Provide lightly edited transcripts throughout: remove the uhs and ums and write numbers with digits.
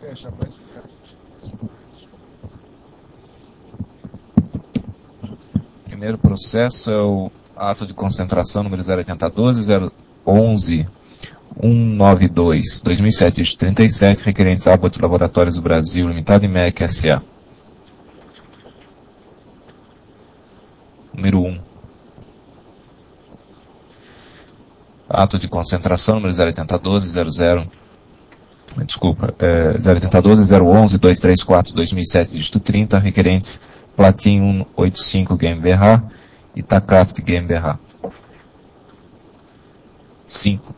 Primeiro processo é o ato de concentração número 08012-011-192, 2007, dígito 37, requerentes Abbott Laboratórios do Brasil, Limitada e MEC S.A. Número 1. Ato de concentração número 08012-011-234, 2007, dígito 30, requerentes Platinum 85 GmbH e Tacraft GmbH. 5.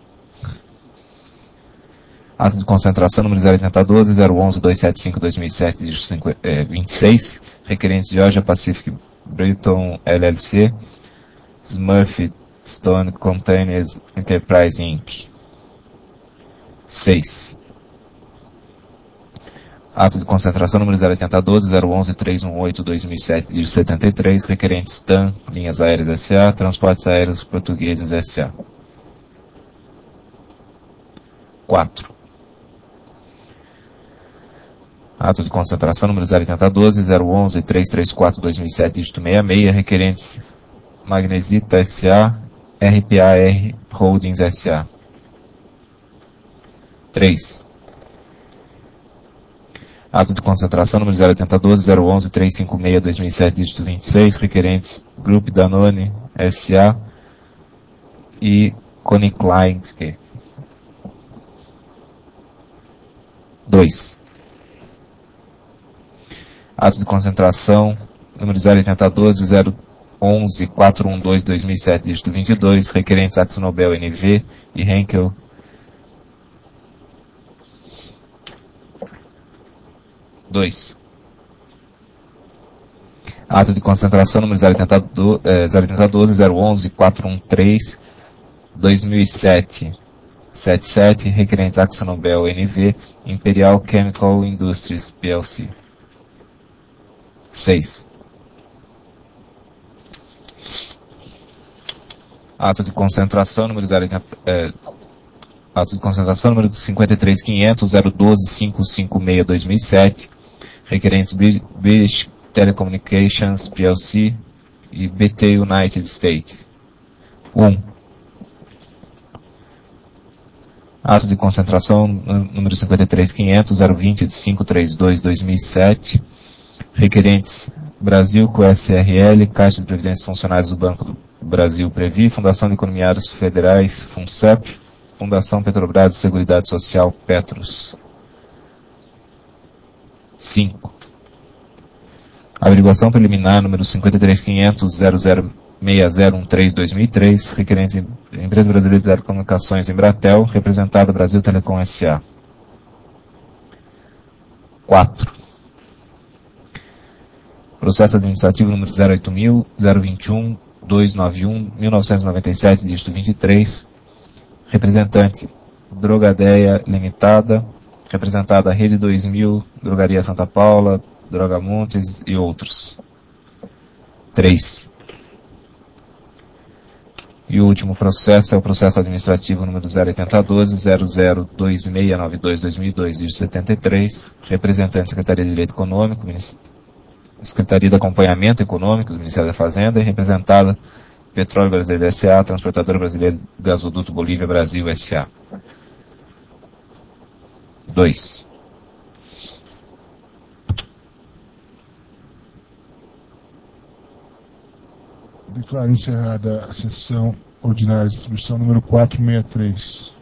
Ato de concentração número 08012-011-275, 2007, dígito 26, requerentes Georgia Pacific Britton LLC, Smurfit Stone Containers Enterprise Inc. 6. Ato de concentração número 08012-011-318, 2007, dígito 73, requerentes TAM, Linhas Aéreas S.A., Transportes Aéreos Portugueses S.A. 4. Ato de concentração número 08012-011-334, 2007, dígito 66, requerentes Magnesita S.A., RPAR Holdings S.A. 3. Ato de concentração número 08012-011-356, 2007, dígito 26, requerentes Grupo Danone S.A. e Konica. 2. Ato de concentração número 08012-011-412, 2007, dígito 22, requerentes AkzoNobel NV e Henkel. 2. Ato de concentração número 08012-011-413, 2007, 77, requerentes AkzoNobel NV, Imperial Chemical Industries PLC. 6. Ato de concentração número 53.500.012.556, 2007, requerentes British Telecommunications PLC e BT United States. 1. Ato de concentração número 53.500.020.532, 2007, requerentes Brasil com SRL, Caixa de Previdência Funcionários do Banco do Brasil Previ, Fundação de Economiários Federais, FUNCEP, Fundação Petrobras de Seguridade Social, Petros. 5. Averiguação preliminar número 53.500.006013, 2003, requerentes Empresa Brasileira de Telecomunicações, Embratel, representada Brasil Telecom S.A. 4. Processo administrativo número 08000.021.291.1997, dígito 23, representante Drogadeia Limitada, representada Rede 2000, Drogaria Santa Paula, Drogamontes e outros. 3. E o último processo é o processo administrativo número 08012-002692, 2002, dígito 73, representante Secretaria de Direito Econômico, Secretaria de Acompanhamento Econômico do Ministério da Fazenda e representada Petróleo Brasileiro S.A., Transportadora Brasileira de Gasoduto Bolívia Brasil S.A. 2. Declaro encerrada a sessão ordinária de distribuição número 463.